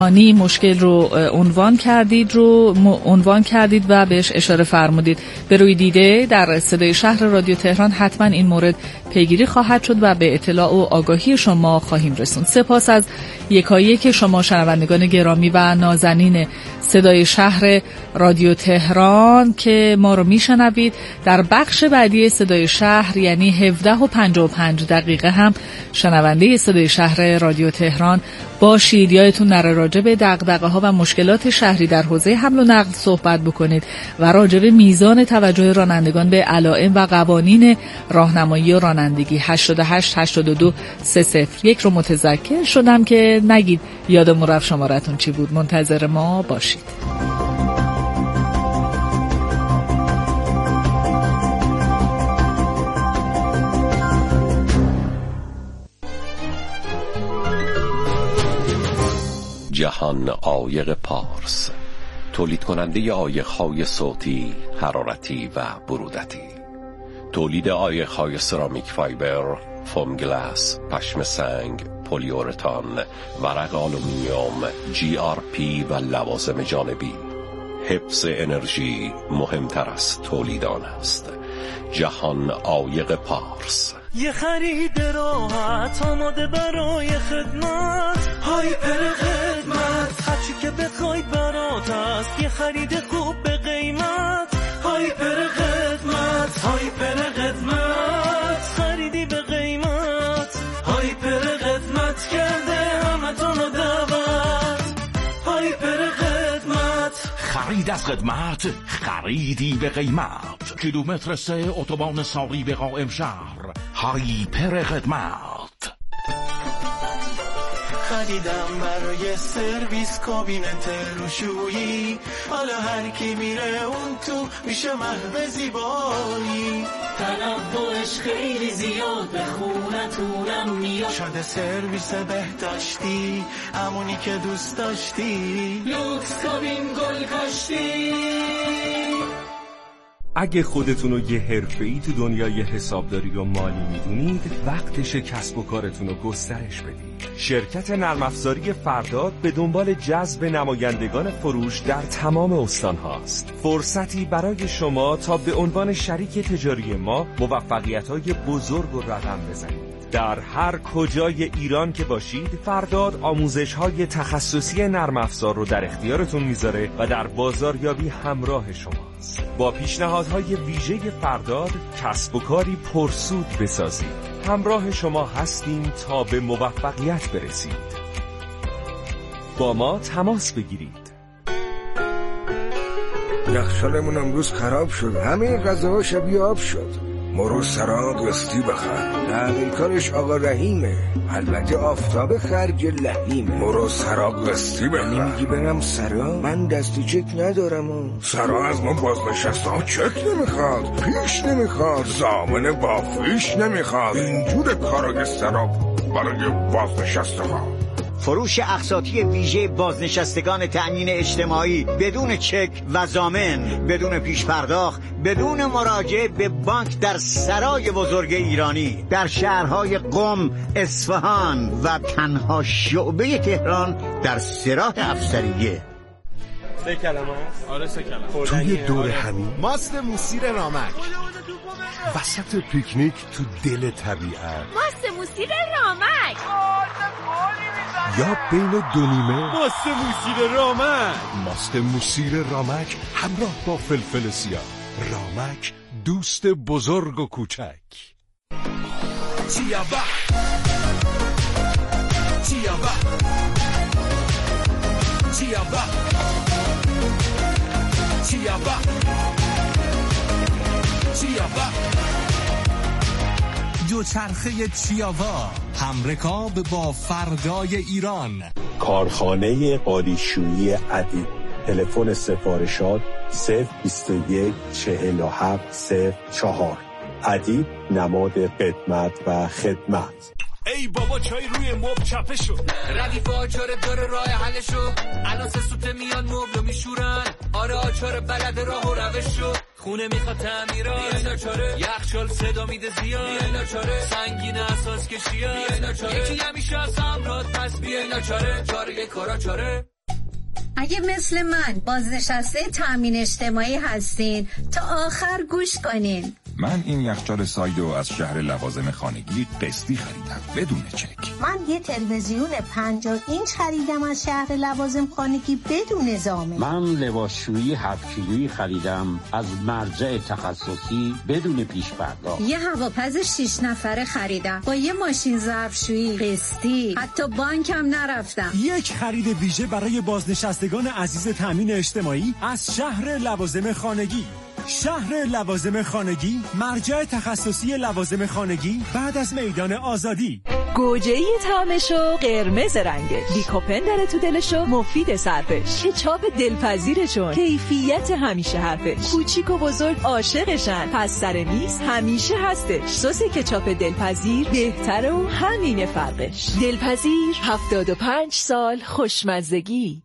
مشکل رو عنوان کردید و بهش اشاره فرمودید. به روی دیده در صدای شهر رادیو تهران حتما این مورد پیگیری خواهد شد و به اطلاع و آگاهی شما خواهیم رسوند. سپاس از یکایک شما شنوندگان گرامی و نازنین صدای شهر رادیو تهران که ما رو میشنوید. در بخش بعدی صدای شهر یعنی 17:55 هم شنونده صدای شهر رادیو تهران باشید. یادتون نره راجع به دغدغه‌ها و مشکلات شهری در حوزه حمل و نقل صحبت بکنید و راجع به میزان توجه رانندگان به علائم و قوانین راهنمایی و رانندگی. 88823001 رو متذکر شدم که نگید یادمون رفت شمارتون چی بود. منتظر ما باشید. جهان عایق پارس، تولید کننده عایق‌های صوتی، حرارتی و برودتی. تولید عایق‌های سرامیک فایبر، فوم گلاس، پشم سنگ، پلیورتان، ورق آلومینیوم، GRP و لوازم جانبی. حفظ انرژی مهمتر از تولید آن است. جهان عایق پارس. یه خرید راحت آماده برای خدمت، هایپر خدمت، هرچی که بخواید برات است. یه خرید خوب به قیمت، هایپر خدمت، هایپر خدمت، خریدی به قیمت، هایپر خدمت کرده همتون رو دعوت، هایپر خدمت. خرید از خدمت، خریدی به قیمت. کیلومتر 3 اتوبان ساری به قائم شهر، هایپر خدمت. خریدم برای سرویس کابینت روشویی، حالا هر کی میره اون تو میشه محو زیبایی. تنوعش خیلی زیاد به خونتونم میاد. شده سرویس بهداشتی، همونی که دوست داشتی. لوکس کابین گل کاشتی. اگه خودتون رو یه حرفه‌ای تو دنیای حسابداری و مالی میدونید، وقتش کسب و کارتون رو گسترش بدید. شرکت نرم افزاری فرداد به دنبال جذب نمایندگان فروش در تمام استان هاست. فرصتی برای شما تا به عنوان شریک تجاری ما موفقیت‌های بزرگ رو رقم بزنید. در هر کجای ایران که باشید، فرداد آموزش‌های تخصصی نرم افزار رو در اختیارتون میذاره و در بازاریابی همراه شماست. با پیشنهادهای ویژه فرداد کسب و کاری پرسود بسازید. همراه شما هستیم تا به موفقیت برسید. با ما تماس بگیرید. یخچالمون امروز خراب شد، همه غذاها شبیه آب شد. مرو سراغ قسطی بخر، تعمیرکارش آقا رحیمه، البته آفتاب خرج لحیمه. مرو سراغ قسطی بخر. نمیگی برم سراغ؟ من دستی چک ندارم. سراغ از ما بازنشسته ها چک نمیخواد، پیش نمیخواد، ضامن بافیش نمیخواد. اینجور کارای سراغ برای بازنشسته ها. فروش اقساطی ویژه بازنشستگان تأمین اجتماعی بدون چک و ضامن، بدون پیش پرداخت، بدون مراجعه به بانک در سرای بزرگ ایرانی در شهرهای قم، اصفهان و تنها شعبه تهران در سراح افسریه. 3 کلمه است؟ آره 3 کلمه. توی دور همین ماست موسیر رامک، وسط پیکنیک تو دل طبیعت، ماست موسیر رامک، یا بین دو نیمه. ماست موسیر رامک. ماست موسیر رامک همراه با فلفل سیاه. رامک، دوست بزرگ و کوچک. چیابا چیابا چیابا چیابا چیابا دوچرخه چیاوا، همرکاب با فردای ایران. کارخانه قالیشویی عدید. تلفن سفارشات 021 47 04. عدید، نماد قدمت و خدمت. ای بابا چای روی مبل چپه شد، ردیف آچار داره راه حلشو، الان 3 سوته میان مبلو میشورن. آره آچار بلد راه و روشو، خونه میخواد تعمیرات، بیاین آچاره. یخچال صدا میده زیاد، بیاین آچاره. سنگین اساس کشیات، بیاین آچاره. یکی همیشه از همراه پس بیاین آچاره. چاره کارا چاره. اگه مثل من بازنشسته تامین اجتماعی هستین تا آخر گوش کنین. من این یخچال سایدو از شهر لوازم خانگی قسطی خریدم بدون چک. من یه تلویزیون 50 اینچ خریدم از شهر لوازم خانگی بدون ضامن. من لباسشویی 7 کیلویی خریدم از مرجع تخصصی بدون پیش پرداخت. یه هواپز 6 نفره خریدم با یه ماشین ظرفشویی قسطی، حتی بانکم نرفتم. یک خرید ویژه برای بازنشستگان عزیز تامین اجتماعی از شهر لوازم خانگی. شهر لوازم خانگی، مرجع تخصصی لوازم خانگی بعد از میدان آزادی. گوجه‌ای طعمشو قرمز رنگش، لیکوپن داره تو دلشو مفید صرفش، کچاپ دلپذیرشون کیفیت همیشه حرفش، کوچیک و بزرگ عاشقشن، پس سر میز همیشه هستش. سس کچاپ دلپذیر بهتره و همینه فرقش. دلپذیر 75 سال خوشمزگی.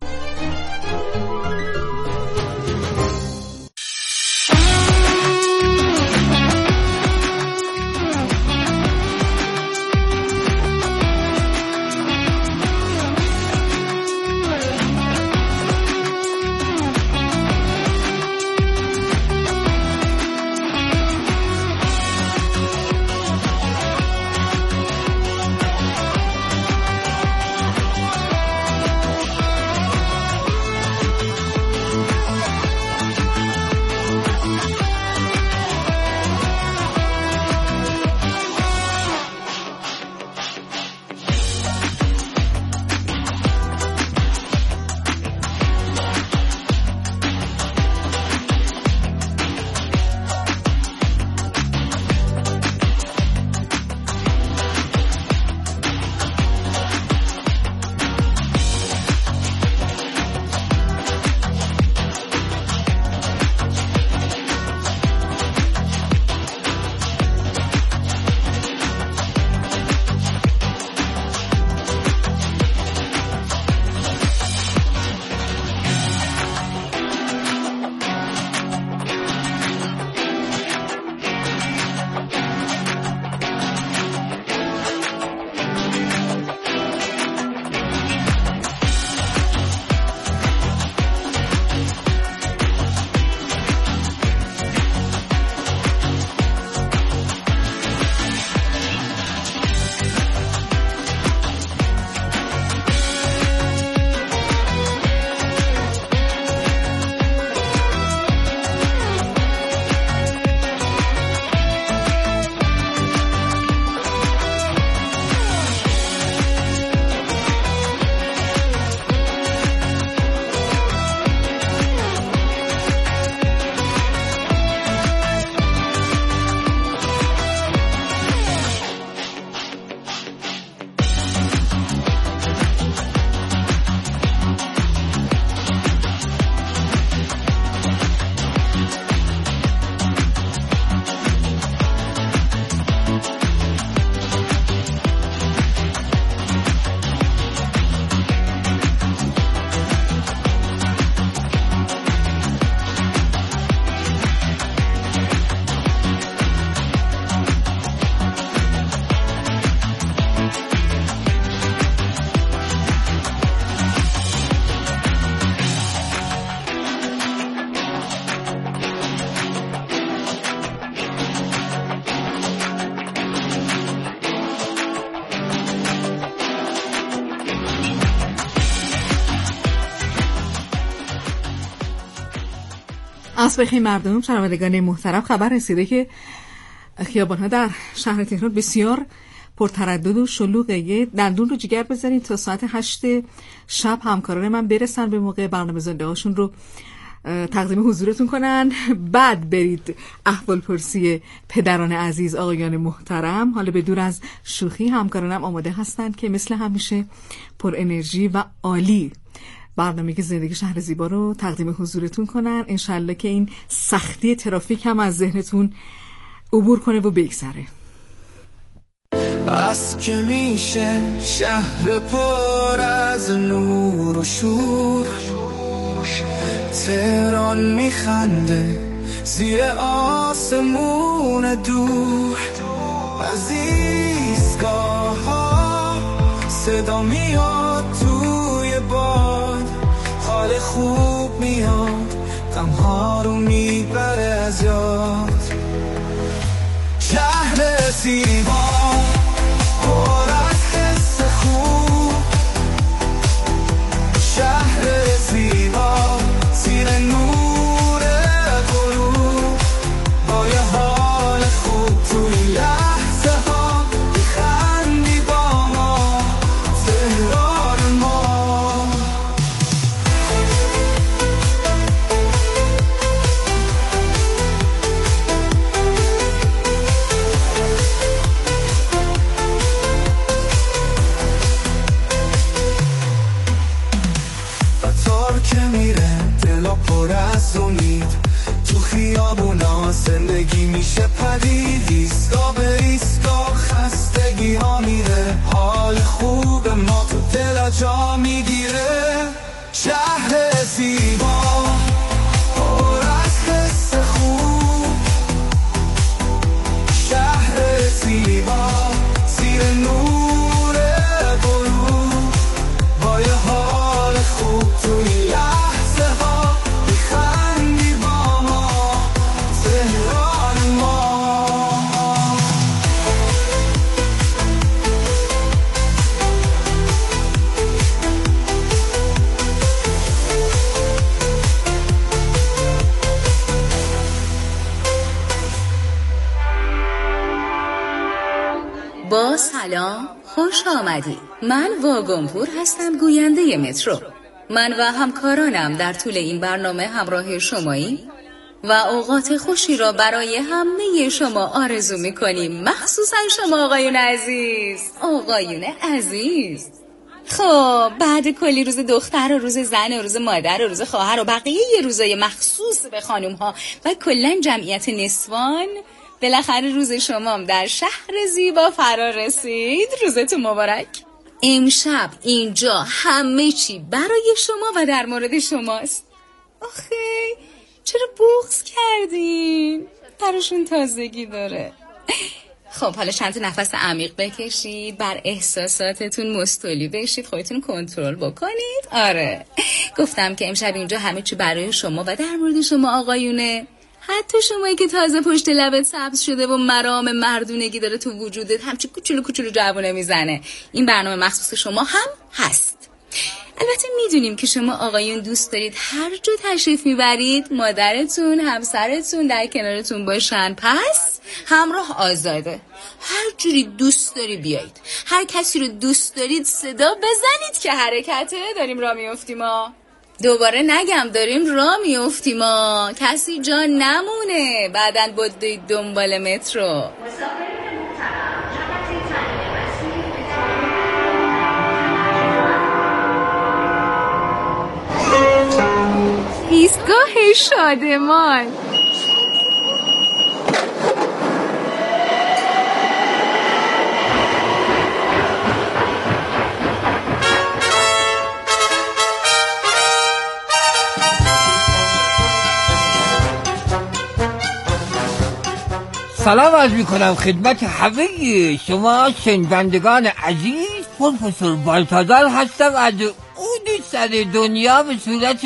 عصر بخیر مردم، شنوندگان محترم. خبر رسیده که خیابان‌ها در شهر تهران بسیار پرتردد و شلوغه. دندون رو جگر بزنید تا ساعت 8 شب همکاران من برسن به موقع، برنامه‌زنده هاشون رو تقدیم حضورتون کنن، بعد برید احوال پرسی پدران عزیز، آقایان محترم. حالا به دور از شوخی، همکارانم آماده هستند که مثل همیشه پر انرژی و عالی برنامه که زندگی شهر زیبا رو تقدیم حضورتون کنن. انشالله که این سختی ترافیک هم از ذهنتون عبور کنه و بگذره. از که میشه شهر پر از نور و شور، تهران میخنده زیر آسمون دور، از ایستگاه ها صدا میاد توی باد، حال خوب میاد غمها رو میبره از یاد. شهر زیبا پر از حس خوب، شهر زیبا زیر نور غروب، با یه حال خوب توی لحظه ها بخندی با ما تهران ما. قطار که میره دلا پر از امید، تو خیابونا زندگی میشه پدید، ایستا به ایستا خستگی ها میره، حال خوب ما تو دلا جا میگیره. شهر زیبا پر از حس خوب، شهر زیبا زیر نور غروب، با یه حال خوب توی لحظه ها بخندی با ما تهران ما. با سلام، خوش آمدید. من واگنپور هستم، گوینده مترو. من و همکارانم در طول این برنامه همراه شماییم و اوقات خوشی را برای همه شما آرزو می‌کنیم، مخصوصا شما آقایون عزیز. آقایون عزیز، خب بعد کلی روز دختر و روز زن و روز مادر و روز خواهر و بقیه روزای مخصوص به خانم‌ها و کلاً جمعیت نسوان، بالاخره روز شمام در شهر زیبا فرا رسید. روزتون مبارک. امشب اینجا همه چی برای شما و در مورد شماست. آخه چرا بغض کردین؟ براشون تازگی داره. خب حالا چند تا نفس عمیق بکشید، بر احساساتتون مستولی بشید، خودتون کنترل بکنید. آره گفتم که امشب اینجا همه چی برای شما و در مورد شما آقایونه. حتی شمایی که تازه پشت لبت سبز شده و مرام مردونگی داره تو وجودت همچی کوچولو کوچولو جوونه میزنه، این برنامه مخصوص شما هم هست. البته میدونیم که شما آقایون دوست دارید هر جا تشریف میبرید مادرتون، همسرتون در کنارتون باشن، پس همراه آزاده. هر جوری دوست داری بیایید، هر کسی رو دوست دارید صدا بزنید که حرکته. داریم راه میافتیم ما. دوباره نگم داریم راه میافتیم ما، کسی جا نمونه بعدن بدوید دنبال مترو. ایستگاه شادمان. سلام عرض میکنم خدمت همه شما شنوندگان عزیز. پروفسور بالتازار هستم از اون سر دنیا به صورت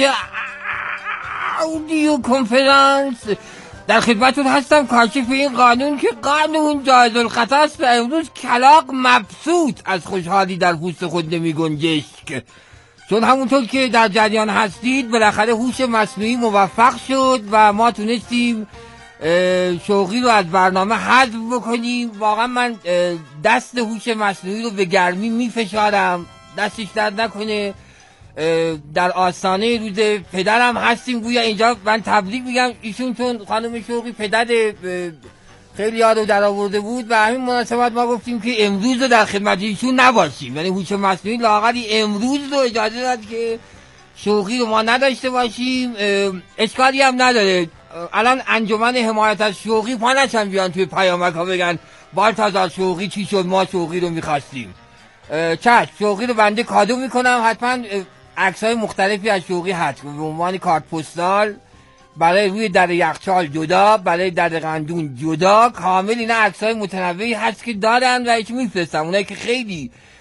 اودیو کنفرانس در خدمتون هستم. کاشف این قانون که قانون جایز الخطا است و امروز کلاغ مبسوط از خوشحالی در پوست خود نمی گنجشک، چون همونطور که در جریان هستید بالاخره هوش مصنوعی موفق شد و ما تونستیم شوقی رو از برنامه حذف بکنیم. واقعا من دست هوش مصنوعی رو به گرمی میفشارم، دستش درد نکنه. در آستانه روز پدرم هستیم، گویا اینجا من تبریک میگم ایشون، چون خانم شوقی پدر خیلی ها رو در آورده بود و همین مناسبت ما گفتیم که امروز رو در خدمت ایشون نباشیم، یعنی هوش مصنوعی لااقل امروز رو اجازه داد که شوقی رو ما نداشته باشیم. اشکالی هم نداره، الان انجمن حمایت از شوقی پا نشن بیان توی پیامک ها بگن بالتازار شوقی چی شد، ما شوقی رو میخواستیم. چشم، شوقی رو بنده کادو میکنم، حتما عکس‌های مختلفی از شوقی هست به عنوان کارت پستال، برای روی در یخچال جدا، برای در قندون جدا، کامل اینا عکس‌های متنوعی هست که دارن و هیچ میفرستم. اونایی که خیلی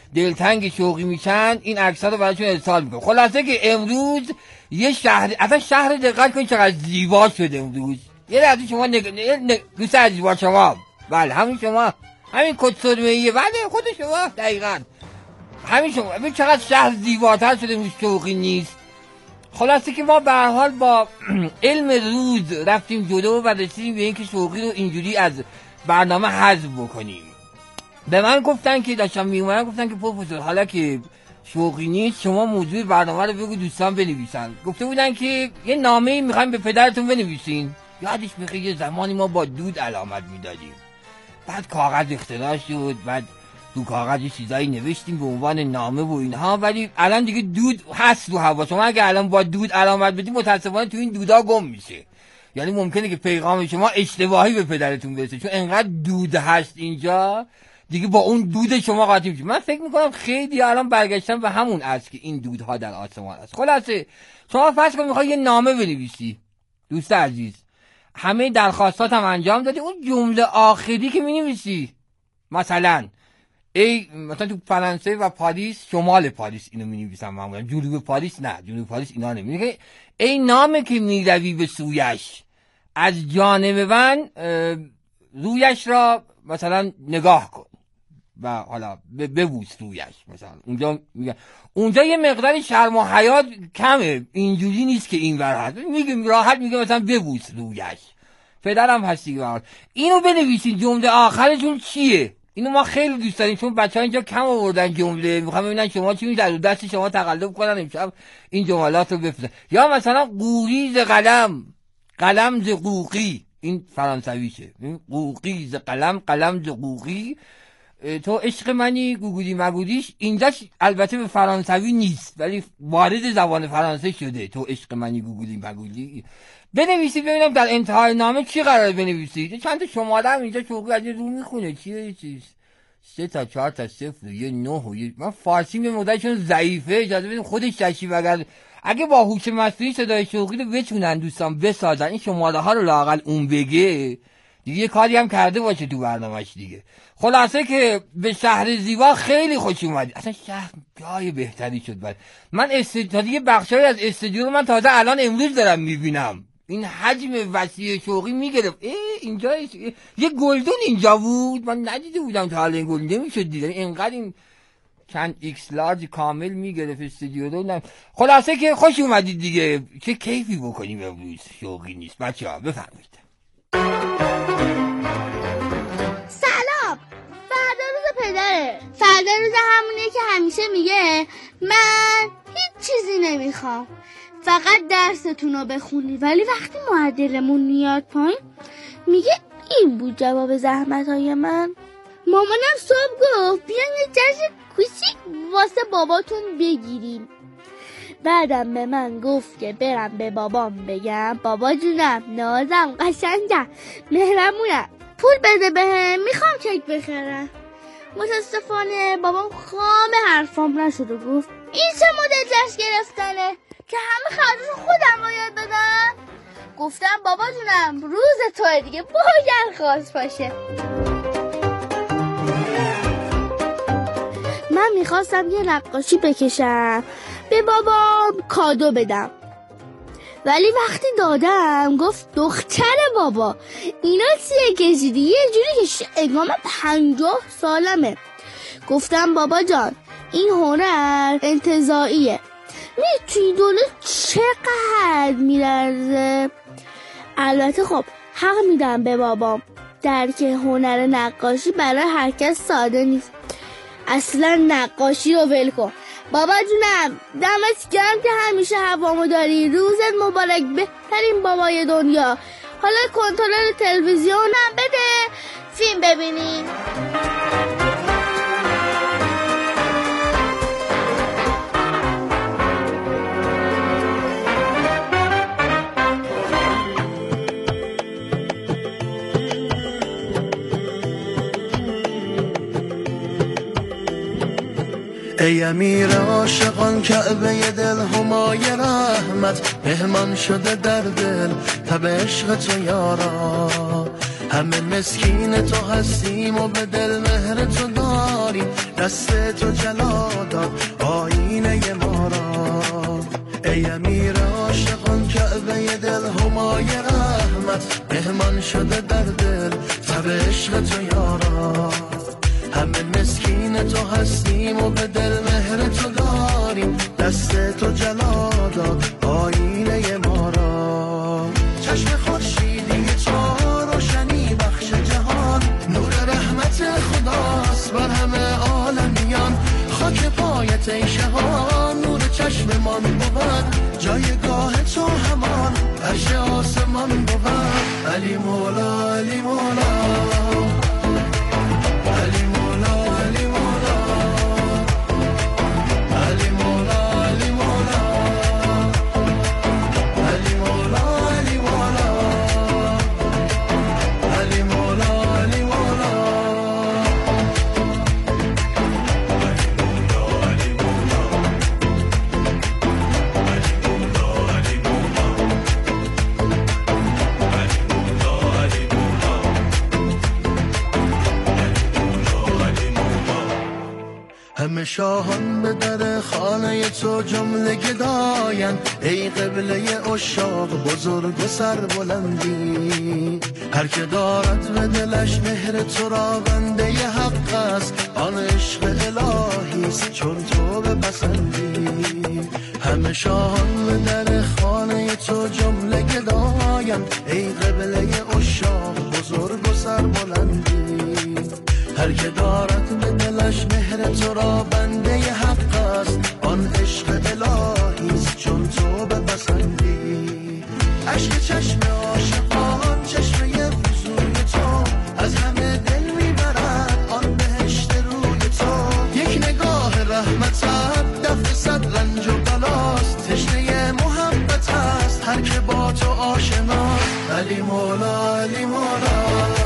دلتنگ شوقی میشن این عکس‌ها رو براشون ارسال میکنه. خلاصه که امروز یه شهر، اصلا شهر دقت کن چقدر زیبا شده امروز. یه لحظه شما دوست عزیز با شما، بله همین شما، همین کت سرمه‌ایه، بله خود شما دقیقاً همین شما. ببین چقدر شهر زیباتر شده امروز، شوقی نیست. خلاصه که ما به هر حال با علم روز رفتیم جلو و رسیدیم به اینکه شوقی رو اینجوری از برنامه حذف بکنیم. به من گفتن که داشتم میومدم گفتن که پروفسور حالا که شوقی نیست شما موضوع برنامه رو بگو دوستان بنویسن. گفته بودن که یه نامه‌ای می‌خوایم به پدرتون بنویسین. یادش میاد یه زمانی ما با دود علامت میدادیم، بعد کاغذ اختراع شد، بعد تو کاغذ چیزایی نوشتیم به عنوان نامه و اینها، ولی الان دیگه دود هست رو هوا. شما اگه الان با دود علامت بدید متاسفانه تو این دودا گم میشه. یعنی ممکنه که پیغام شما اشتباهی به پدرتون برسه، چون انقدر دود هست اینجا دیگه با اون دود شما قاطی میشه. من فکر میکنم خیلی الان برگشتن به همون است که این دودها در آسمان است. خلاصه شما فرض کن میخوای یه نامه بنویسی دوست عزیز، همه درخواستات هم انجام دادی، اون جمله آخری که مینویسی مثلا مثلا تو فرانسه و پاریس، شمال پاریس اینو مینویسن معمولا، جنوب پاریس نه، جنوب پاریس اینا نمیگه. ای نامه که میروی به سویش، از جانب من رویش را مثلا نگاه کن و حالا ببوس رویش. مثلا اونجا میگه، اونجا یه مقدار شرم و حیا کمه، اینجوری نیست که این ور هست، میگه راحت میگه مثلا ببوس رویش. پدرم هستی برات اینو بنویسین. جمله آخرشون چیه؟ اینو ما خیلی دوست داریم چون بچه‌ها اینجا کم آوردن جمله، میخوام ببینن شما چی می‌ذارید رو دست شما تقلب کنن امشب این جملات رو بفرستن. یا مثلا قوقی ز قلم، قلم ز قوقی، این فرانسویشه، قوقی ز قلم، قلم ز قوقی، تو عشق منی گوگولی مگولیش. اینجاش البته به فرانسوی نیست ولی وارد زبان فرانسه شده، تو عشق منی گوگولی مگولی. بنویسید ببینم در انتهای نامه چی قرار بنویسید. چند تا شماره هم اینجا شوقی از رو میخونه، چیه چیز 3 تا 4 تا 0 یه 9 و یه. من فارسی به مدتشون ضعیفه، اجازه بدید خودش تشریف اگه با هوش مصنوعی صدای شوقی رو بتونن دوستان بسازن، این شماره ها رو لااقل اون بگه دیگه کاری هم کرده باشه تو برنامه‌اش دیگه. خلاصه که به شهر زیبا خیلی خوش اومدید. اصلا شهر جای بهتری شد. بعد من دیگه بخشایی از استودیو رو من تازه الان امروز دارم میبینم. این حجم وسیع شوقی میگرفت. اینجا یه گلدون اینجا بود، من ندیده بودم تا حالا این گلدون نمیشد دیدن. اینقدر این چند ایکس لارج کامل میگرفت استودیو رو. خلاصه که خوش اومدید دیگه، چه کیفی بکنیم امروز. شوقی نیست بچه‌ها، بفرمایید. سلام، فردا روز پدره. فردا روز همونیه که همیشه میگه من هیچ چیزی نمیخوام، فقط درستون رو بخونی. ولی وقتی معدلمون میاد پایین میگه این بود جواب زحمت‌های من. مامانم صبح گفت بیان یه جشن کوچیک واسه باباتون بگیریم. بعدم به من گفت که برم به بابام بگم بابا جونم، نازم، قشنگم، مهرمونم، پول بده بهم، میخوام کیک بخرم. متاسفانه بابام خام حرفام نشد و گفت این چه مدل جشن گرفتنه که همه خرجشو خودم باید بدم. گفتم بابا جونم روز توه دیگه، باید خواست باشه. من میخواستم یه نقاشی بکشم به بابام کادو بدم، ولی وقتی دادم گفت دختر بابا اینا چیه کشیدی؟ یه جوری که اگام 50 سالمه. گفتم بابا جان این هنر انتزاعیه، میتونی دوله چقدر میرزه. البته خب حق میدم به بابام، درک هنر نقاشی برای هر کس ساده نیست. اصلا نقاشی رو ول کن. بابا جونم دمت گرم که همیشه هوامو داری. روزت مبارک، بهترین بابای دنیا. حالا کنترل تلویزیونم بده فیلم ببینیم. ای امیر عاشقان کعبه دل همای رحمت، مهمان شده در دل تب عشق تو یارا. همه مسکین تو هستیم و به دل مهر تو داریم، دست تو جلا داد آینه ما را. ای امیر عاشقان کعبه دل همای رحمت، مهمان شده در دل تب عشق تو یارا. همه مسکین تو هستیم و به دل مهر تو داریم، دست تو جلا داد آینه ما را. چشم خورشیدی تو روشنی بخش جهان، نور رحمت خداست بر همه عالمیان. خاک پایت ای شهان، نور چشممان بود جایگاه تو همان، عرش آسمان بود. علی مولا علی مولا علی مولا علی مولا علی مولا علی مولا علی مولا علی مولا علی مولا علی مولا. همه شاهان به در خانه تو جمله گداین، ای قبله عشاق بزرگ و سربلندی. هر که دارد به دلش مهر تو را بنده حق است، آن عشق الهیست چون تو بپسندی. همه شاهان به در خانه تو جمله گداین، ای قبله عشاق بزرگ و سربلندی. هر که دارد به دلش مهر تو را بنده حق است، آن عشق الهیست چون تو بپسندی. عشق چشم عاشقان چشمه وضوی تو، از همه دل میبرد آن بهشت روی تو. یک نگاه رحمتت دفع صد رنج و بلاست، تشنه محبت است هر که با تو آشناست. علی مولا علی مولا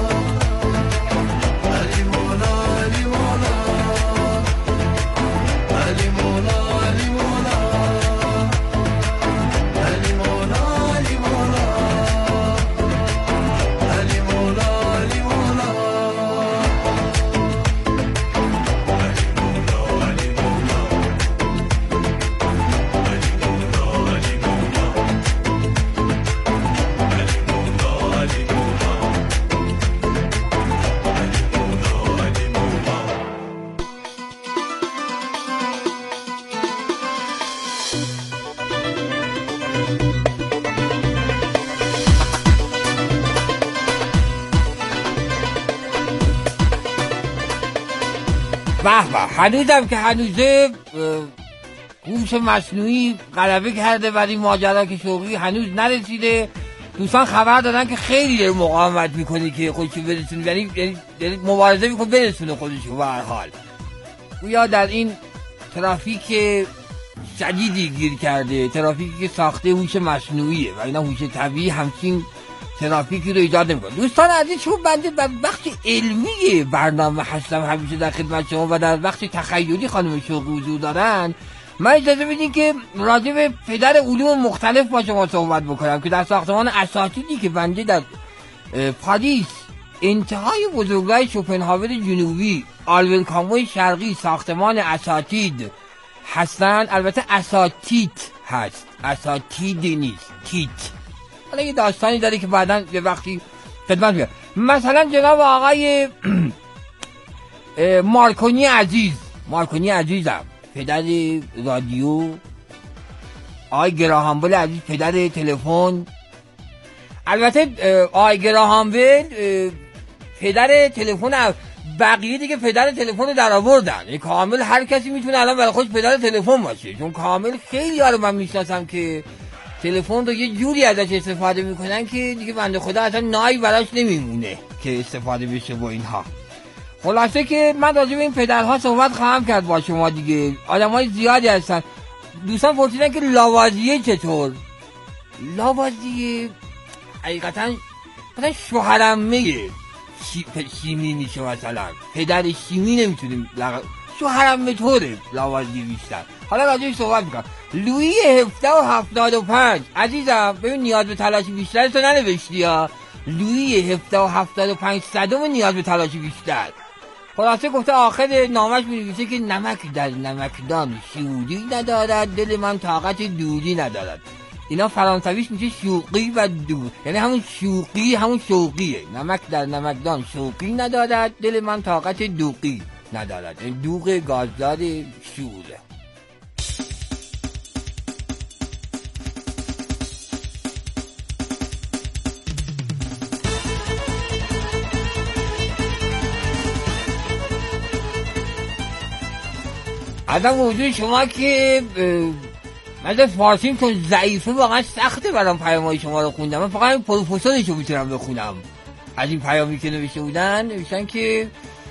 علی مولا علی مولا علی مولا علی مولا علی مولا علی مولا علی مولا علی مولا به به، هنوزم که هنوزه هوش مصنوعی غلبه کرده ولی این ماجرا که شوقی هنوز نرسیده. دوستان خبر دادن که خیلی داره مقاومت میکنه که خودشو برسونه، یعنی مبارزه میکنه برسونه خودشو. به هر حال گویا در این ترافیک شدیدی گیر کرده، ترافیکی که ساخته هوش مصنوعیه و اینا هوش طبیعی همچین ترافیکی رو ایجاد نمی‌کنه. دوستان عزیز، چون بنده در بخش علمی برنامه هستم همیشه در خدمت شما و در بخش تخیلی خانم شوقی حضور دارن، من اجازه بدین که راجع به پدر علوم مختلف با شما صحبت بکنم که در ساختمان اساتیدی که بنده در پاریس انتهای بزرگراه شوپنهاور جنوبی، آلبرت کاموی شرقی ساختمان اساتید هستن. البته اساتید هست، اساتید نیست، تیت. حالا یه داستانی داره که بعداً به وقتی خدمت میاد. مثلا جناب آقای مارکونی عزیزم پدر رادیو، آقای گراهام بل عزیز پدر تلفن. البته آقای گراهام بل پدر تلفن، بقیه دیگه پدر تلفن در آوردن. کامل هر کسی میتونه الان برای خودش پدر تلفن باشه، چون کامل خیلی ها رو من میشناسم که تلفن رو یه جوری ازش استفاده میکنن که دیگه بنده خدا اصلا نایی براش نمیمونه که استفاده بشه با اینها. خلاصه که من راجع به این پدرها صحبت خواهم کرد با شما دیگه. آدمای زیادی هستن. دوستان پرسیدن که لاوازیه چطور؟ لاوازیه حقیقتا مثلا شوهرمه شیمی میشه، مثلا پدر شیمی نمیتونیم شوهرمه طوره لاوازیه بیشتر. حالا راجعش صحبت میکنم. لویی 1775 عزیزم، ببین نیاز به تلاش بیشتر تو ننوشتی ها. لویی 1775 صدم نیاز به تلاش بیشتر. خلاصه گفته آخر نامش می‌نویسه که نمک در نمکدان شوری ندارد، دل من طاقت دوری ندارد. اینا فرانسویش میشه شوقی و دور، یعنی همون شوقی همون شوقیه. نمک در نمکدان شوقی ندارد، دل من طاقت دوقی ندارد، این دوغ گازدار شوره. ازم وجود شما که من فارسیم چون ضعیفه واقعا سخته برام پیام‌های شما رو خوندم. من فقط این پروفسورش رو میتونم بخونم. از این پیامی که نوشته بودن نوشتن که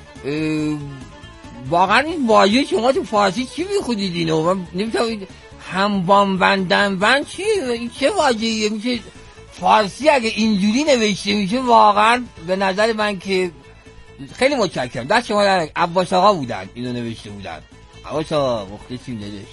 واقعا این واژه شما تو فارسی چی میخونید اینو؟ من نمیتونم همبان بندن چیه؟ این چه واژه‌ایه؟ میشه فارسی اگه اینجوری نوشته میشه واقعا به نظر من که خیلی متشکرم. دست شما در عباس آقا بودن اینو نوشته بودن. عباس آقا مخلصیم داداش.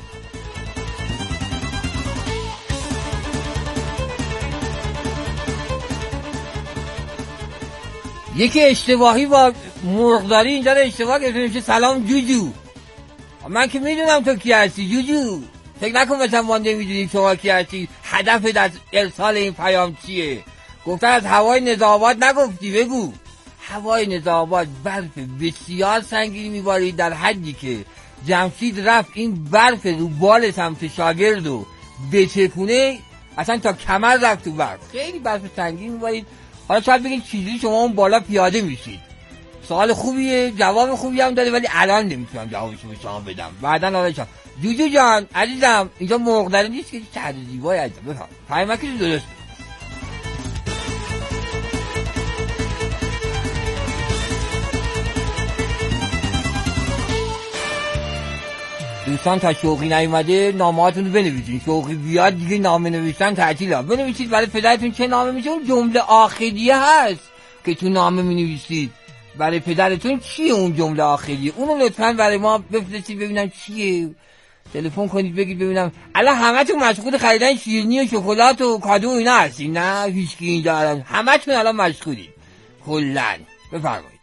یکی اشتباهی با مرغداری اینجا رو اشتباه گرفته میشه سلام جوجو. من که میدونم تو کی هستی جوجو. فکر نکن مثلا ما نمیدونیم شما کی هستی. هدفت از ارسال این پیام چیه؟ گفتن از هوای نظام‌آباد نگفتی، بگو. هوای نظام‌آباد برف بسیار سنگینی میبارید در حدی که جمشید رفت این برف رو بال سمت شاگرد و بچکونه اصلا تا کمر رفت تو برف. خیلی برف سنگین میبارید. حالا شاید بگید چیزی شما اون بالا پیاده میشید. سوال خوبیه، جواب خوبی هم داره، ولی الان نمیتونم جوابش رو به شما بدم. بعداً حالا شما جوجو جان عزیزم اینجا مرغداری نیست که چه زیبایی عزیزم. بفهم پیامکش درست. دوستان تا شوقی نیومده نامه‌هاتون رو بنویسید. شوقی بیاد دیگه نامه نوشتن تعطیله. بنویسید برای پدرتون چه نامه میشه. اون جمله آخریه هست که تو نامه مینویسید. برای پدرتون چیه اون جمله آخریه؟ اونو لطفاً برای ما بفرستید ببینم چیه. تلفن کنید بگید ببینم. الان همتون مشغول خریدن شیرینی و شکلات و کادو اینا هستین؟ نه هیچکی اینجا الان همتون الان مشغولید. کلاً بفرمایید.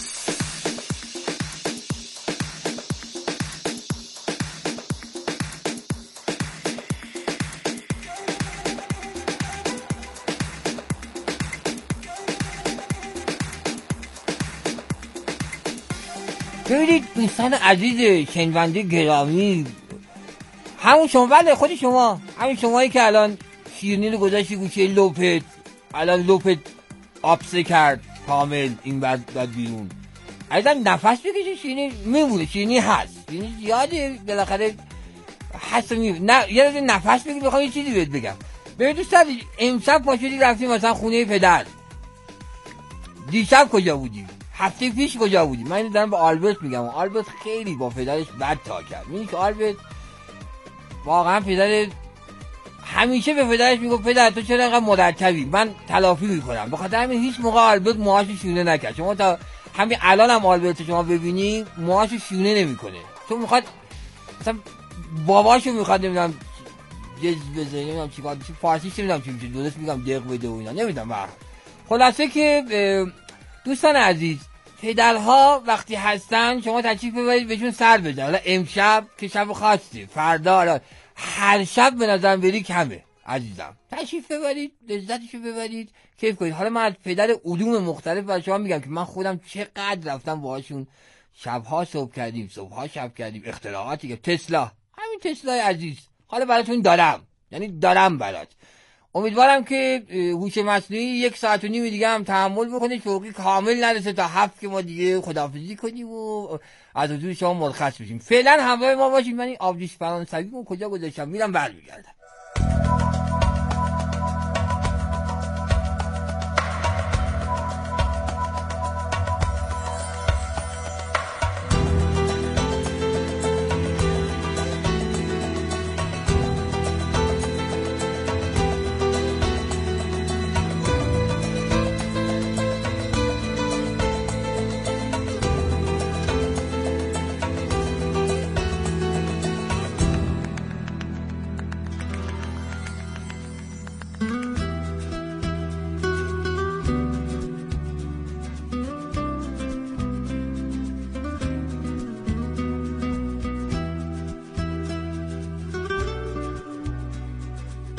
ببینید دوستان عزیز شنونده گرامی، همون شما بله خود شما، همون شمایی که الان شیرینی رو گذاشتی گوشه لپت، الان لپت آبسه کرد کامل این بعد بیرون، عزیزم نفس بکشی شیرینی میمونه. شیرینی هست، شیرینی زیاده بالاخره هست نه یه روز نفس بگیر. بخوام یه چیزی بهت بگم. ببین دوستان امشب پاشدی رفتیم مثلا خونه پدر، دیشب کجا بودی؟ هفته پیش کجا بودی؟ من اینو دارم به آلبرت میگم. آلبرت خیلی با پدرش بد تا کرد. میگه که آلبرت واقعا پدر همیشه به پدرش میگفت پدر تو چرا انقدر مرتبی؟ من تلافی میکنم. بخاطر همین هیچ موقع آلبرت موهاشو شونه نکرد. شما تا همین الان هم آلبرت شما ببینی موهاشو شونه نمیکنه. چون میخواد مثلا باباشو میخواد نمیدونم جز بزنه، نمیدونم چیکار فارسیش نمیدونم چی میشه، درست میگم دق بده و اینا نمیدونم. خلاصه که دوستان عزیز پدرها وقتی هستن شما تشریف ببرید بهشون سر بزن. حالا امشب که شب خاصی، فردا هر شب به نظر بری کمه عزیزم. تشریف ببرید لذتشو ببرید کیف کنید. حالا من از پدر علوم مختلف برای شما میگم که من خودم چقدر رفتم باهاشون شبها صبح کردیم، صبحها شب کردیم. اختراعاتی که تسلا، همین تسلای عزیز حالا براتون دارم، یعنی دارم برات. امیدوارم که هوش مصنوعی 1 ساعت و نیم دیگه هم تحمل بکنه، شوقی کامل نرسه تا 7 که ما دیگه خداحافظی کنیم و از حضور شما مرخص بشیم. فعلا همراه ما باشید. من این آبجوش فرانسویمو کجا گذاشتم میرم برمیگردم.